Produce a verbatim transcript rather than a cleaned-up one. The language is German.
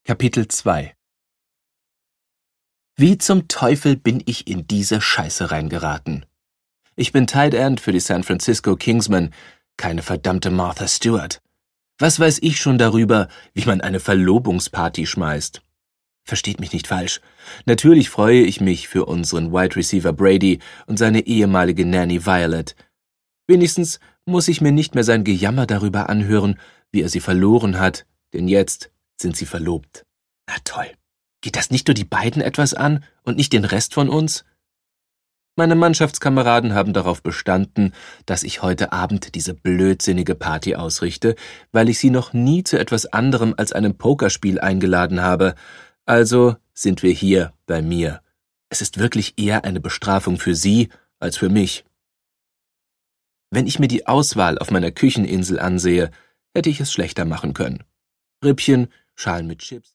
Kapitel zwei. Wie zum Teufel bin ich in diese Scheiße reingeraten? Ich bin Tight End für die San Francisco Kingsmen, keine verdammte Martha Stewart. Was weiß ich schon darüber, wie man eine Verlobungsparty schmeißt? Versteht mich nicht falsch. Natürlich freue ich mich für unseren Wide Receiver Brady und seine ehemalige Nanny Violet. Wenigstens muss ich mir nicht mehr sein Gejammer darüber anhören, wie er sie verloren hat, denn jetzt sind sie verlobt. Na toll. Geht das nicht nur die beiden etwas an und nicht den Rest von uns? Meine Mannschaftskameraden haben darauf bestanden, dass ich heute Abend diese blödsinnige Party ausrichte, weil ich sie noch nie zu etwas anderem als einem Pokerspiel eingeladen habe. Also sind wir hier bei mir. Es ist wirklich eher eine Bestrafung für sie als für mich. Wenn ich mir die Auswahl auf meiner Kücheninsel ansehe, hätte ich es schlechter machen können. Rippchen, Schalen mit Chips.